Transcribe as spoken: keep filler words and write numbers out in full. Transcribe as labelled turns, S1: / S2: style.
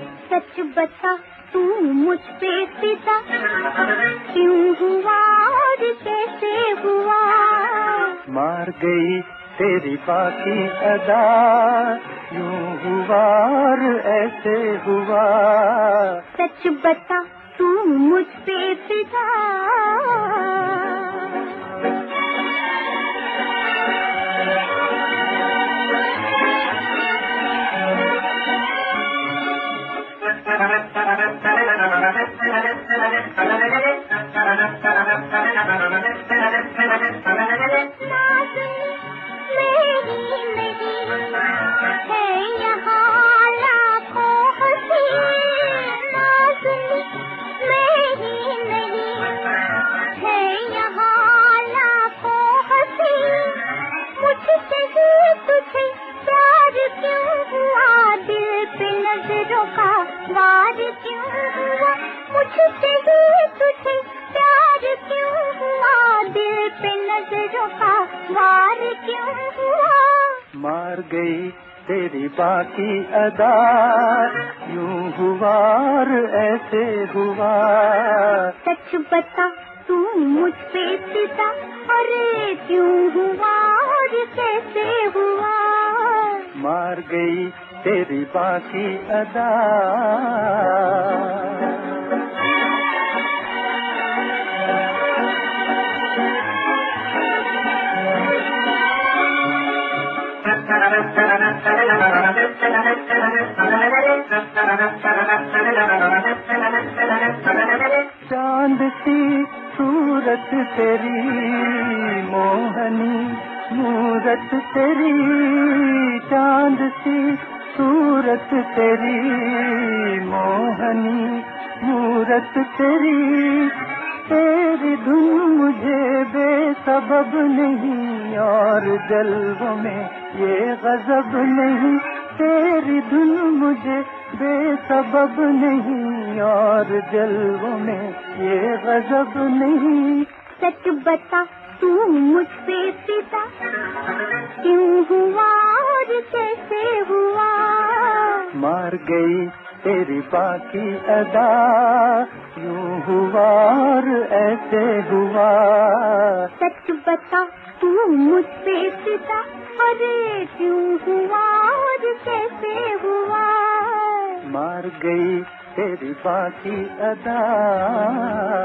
S1: सच बता तू मुझ पे फिदा क्यों हुआ और कैसे हुआ?
S2: मार गई तेरी बाकी अदा, यूं हुआ और ऐसे हुआ।
S1: सच बता तू मुझ पे फिदा।
S2: मार गई तेरी बाकी अदा, यूं हुआ और ऐसे हुआ।
S1: सच बता तू मुझ पे फिदा, अरे क्यों हुआ और कैसे हुआ?
S2: मार गई तेरी बाकी अदा। चांद सी सूरत तेरी, मोहनी मूरत तेरी, चांद सी सूरत तेरी, मोहनी मूरत तेरी। तेरी धुन मुझे बेसबब नहीं और जल्वों में ये गजब नहीं। तेरी धुन मुझे बेसबब नहीं और जल्वों में ये गजब नहीं।
S1: सच बता तू मुझ पे फिदा क्यों हुआ और कैसे हुआ?
S2: मार गई तेरी बाकी अदा, यूं हुआ और ऐसे हुआ।
S1: सच बता तू मुझ पे फिदा, अरे क्यों हुआ और कैसे हुआ?
S2: मार गई तेरी बाकी अदा।